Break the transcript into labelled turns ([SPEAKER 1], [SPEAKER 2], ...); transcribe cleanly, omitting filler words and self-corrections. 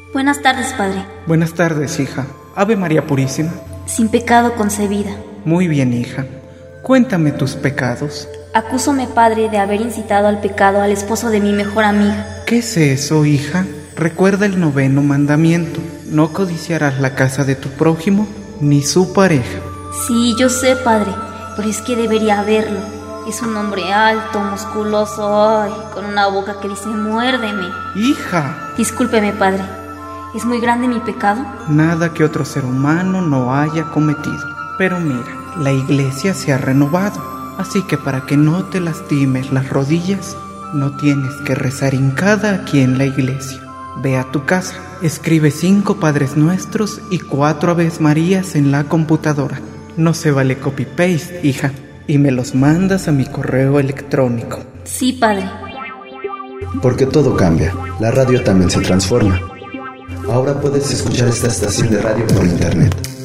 [SPEAKER 1] Buenas tardes, padre.
[SPEAKER 2] Buenas tardes, hija. Ave María Purísima.
[SPEAKER 1] Sin pecado concebida.
[SPEAKER 2] Muy bien, hija. Cuéntame tus pecados.
[SPEAKER 1] Acúsome, padre, de haber incitado al pecado al esposo de mi mejor amiga.
[SPEAKER 2] ¿Qué es eso, hija? Recuerda el 9º mandamiento. No codiciarás la casa de tu prójimo, ni su pareja.
[SPEAKER 1] Sí, yo sé, padre, pero es que debería haberlo. Es un hombre alto, musculoso, con una boca que dice muérdeme.
[SPEAKER 2] ¡Hija!
[SPEAKER 1] Discúlpeme, padre. ¿Es muy grande mi pecado?
[SPEAKER 2] Nada que otro ser humano no haya cometido. Pero mira, la iglesia se ha renovado. Así que para que no te lastimes las rodillas, no tienes que rezar hincada aquí en la iglesia. Ve a tu casa, escribe 5 Padres Nuestros y 4 Aves Marías en la computadora. No se vale copy-paste, hija. Y me los mandas a mi correo electrónico.
[SPEAKER 1] Sí, padre.
[SPEAKER 3] Porque todo cambia. La radio también se transforma. Ahora puedes escuchar esta estación de radio por internet.